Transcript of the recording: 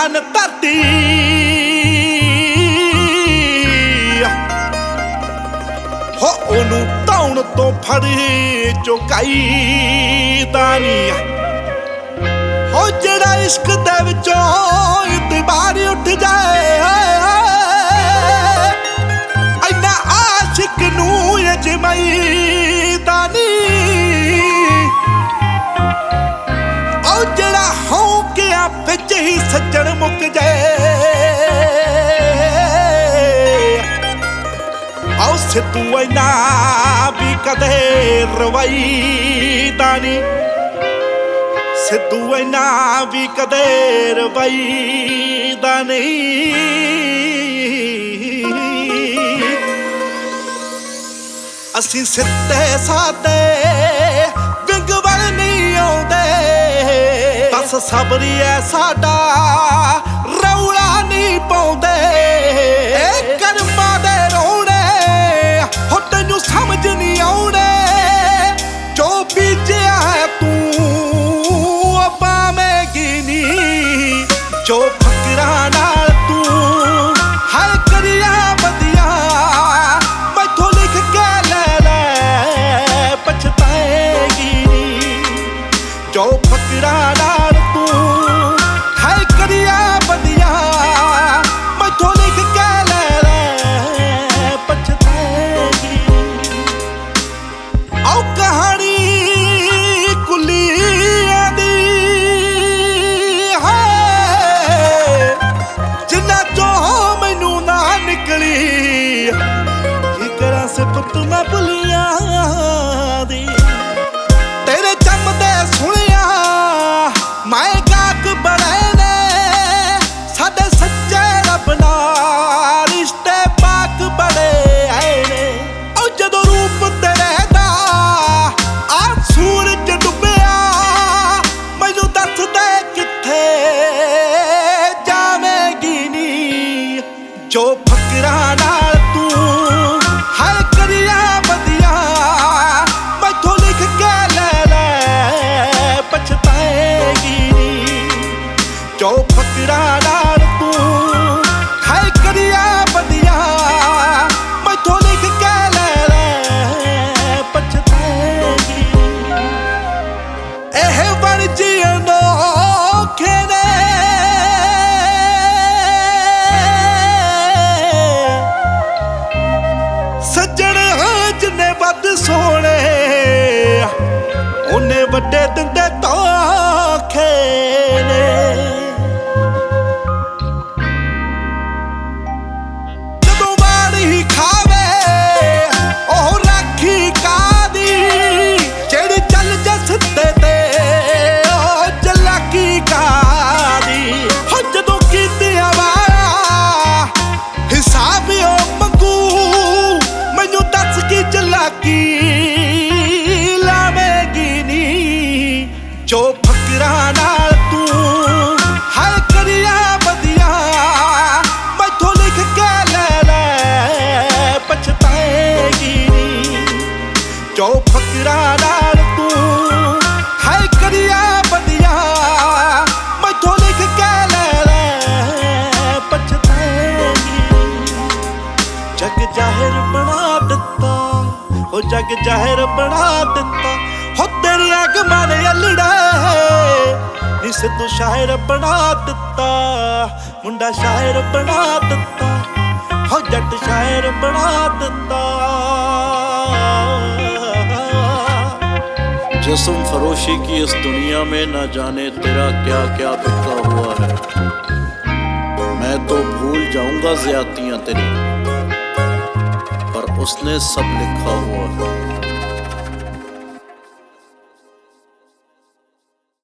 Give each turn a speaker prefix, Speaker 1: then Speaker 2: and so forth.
Speaker 1: ਜਾਨ ਧਰਤੀ ਹੋ ਉਹਨੂੰ ਧੌਣ ਤੋਂ ਫੜ ਚੁਕਾਈ ਦਾ ਨੀ ਹੋ ਜਿਹੜਾ ਇਸ਼ਕ ਦੇ ਵਿੱਚੋਂ ਇਤਬਾਰ ਉੱਠ ਜਾਏ ਇੰਨਾ ਆਸ਼ਿਕ ਨੂੰ ਅਜਮਾਈ ਦਾ ਨੀ ਉਹ ਜਿਹੜਾ ਹੌਂਕਿਆਂ ਵਿੱਚ ਹੀ ਸੱਜਣ ਮੁੱਕ ਜਾਏ ਆਓ ਸਿੱਧੂ ਇੰਨਾ ਵੀ ਕਦੇ ਰਵਾਈਦਾ ਨੀ ਸਿੱਧੂ ਇੰਨਾ ਵੀ ਕਦੇ ਰਵਾਈਦਾ ਨਹੀਂ ਅਸੀਂ ਸਿੱਧੇ ਸਾਦੇ ਵਿੰਗ ਵੱਲ ਨਹੀਂ ਆਉਂਦੇ ਬਸ ਸਬਰੀ ਐ ਸਾਡਾ ਰੌਲਾ ਨਹੀਂ ਪਾਉਂਦੇ ਕਰਮਾਂ ਦੇ ਰੋਣੇ ਹੋ ਤੈਨੂੰ ਸਮਝ ਨਹੀਂ ਆਉਣੇ ਜੋ ਬੀਜਿਆ ਹੈ ਤੂੰ ਪਾਵੇਂਗੀ ਨੀ ਜੋ ਫਕਰਾਂ ਨਾਲ ਤੂੰ ਹਰ ਕਰਿਆ ਵਧੀਆ ਮੈਥੋਂ ਲਿਖ ਕੇ ਲੈ ਪਛਤਾਏਗੀ ਨੀ ਜੋ ਫਕਰਾਂ ਨਾਲ ਤੂੰ ਹਰ ਕਰਿਆ ਵਧੀਆ ਮੈਥੋਂ ਲਿਖ ਕੇ ਲੈ ਪਛਤਾਏਗੀ ਆਓ ਕਹਾਣੀ ਕੁਲੀਆਂ ਦੀ ਹੈ ਜਿੰਨਾ ਚੋਂ ਮੈਨੂੰ ਨਾ ਨਿਕਲੀ ਕੀ ਕਰਾਂ ਸਿਫਤ ਮੈਂ ਭੁੱਲੀਆਂ ਦੀ ਤੇਰੇ ਜੰਮਦੇ ਸੁਣਿਆ ਮੈਂ ਗਾਕ ਬੜੇ ਨੇ ਸਾਡੇ ਸੱਚੇ ਰੱਬ ਨਾਲ ਰਿਸ਼ਤੇ ਪਾਕ ਬੜੇ ਆਏ ਨੇ ਉਹ ਜਦੋਂ ਰੂਪ ਤੇਰੇ ਦਾ ਆ ਸੂਰਜ ਡੁੱਬਿਆ ਮੈਨੂੰ ਦੱਸ ਦੇ ਕਿੱਥੇ ਜਾਵੇਂਗੀ ਨੀ ਜੋ ਫਕਰਾਂ ਨਾਲ ਤੂੰ ਹਰ ਕਰਿਆ ਵਧੀਆ ਮੈਥੋਂ ਲਿਖ ਕੇ ਲੈ ਪਛਤਾਏਗੀ ਨੀ ਜੋ ਫਕਰਾਂ ਨਾਲ ਤੂੰ ਹਰ ਕਰਿਆ ਵਧੀਆ ਮੈਥੋਂ ਲਿਖ ਕੇ ਲੈ ਪਛਤਾਏਗੀ ਇਹ ਬਣ ਜੀਣੋ ਔਖੇ ਨੇ ਸੱਜਣ ਜਿੰਨੇ ਵੱਧ ਸੋਹਣੇ ਉਹਨੇ ਵੱਡੇ ਦਿੰਦੇ ਧੋਖੇ ਨੇ ਜਦੋਂ ਵਾਰ ਹੀ ਖਾਵੇ ਉਹ ਰਾਖੀ ਕਾਦੀ ਜਿਹੜੀ ਚੱਲ ਜਸਦੇ ਤੇ ਉਹ ਚਲਾਕੀ ਕਾਦੀ ਹੋ ਜਦੋਂ ਕੀਤਿਆਂ ਵਾਲਾ ਹਿਸਾਬ ਉਹ ਮੰਗੂ ਮੈਨੂੰ ਦੱਸ ਕੀ ਚਲਾਕੀ ਲਾਵੇਂਗੀ ਨੀ ਜੋ ਫਕਰਾਂ ਨਾਲ ਤੂੰ ਹਰ ਕਰਿਆ ਵਧੀਆ ਮੈਥੋਂ ਲਿਖ ਕੇ ਲੈ ਪਛਤਾਏਗੀ ਨੀ ਜੋ ਫਕਰਾਂ ਨਾਲ ਤੂੰ ਹਰ ਕਰਿਆ ਵਧੀਆ ਮੈਥੋਂ ਲਿਖ ਕੇ ਲੈ ਪਛਤਾਏਗੀ ਜਗ ਜ਼ਾਹਿਰ ਬਣਾ ਦਿੱਤਾ ਹੋ ਜਗ ਜ਼ਾਹਿਰ ਬਣਾ ਦਿੱਤਾ ਹੋ ਤੇਰੀਆਂ ਗਮਾਂ ਨੇ ਅਲੜੇ ਨੀ ਸਿੱਧੂ ਸ਼ਾਇਰ ਬਣਾ ਦਿੱਤਾ ਮੁੰਡਾ ਸ਼ਾਇਰ ਬਣਾ ਦਿੱਤਾ ਹੋ ਜੱਟ ਸ਼ਾਇਰ ਬਣਾ ਦਿੱਤਾ
Speaker 2: जिस्म फरोशी की इस दुनिया में न जाने तेरा क्या क्या बिखरा हुआ है। मैं तो भूल जाऊंगा ज़्यादतियाँ तेरी पर उसने सब लिखा हुआ है।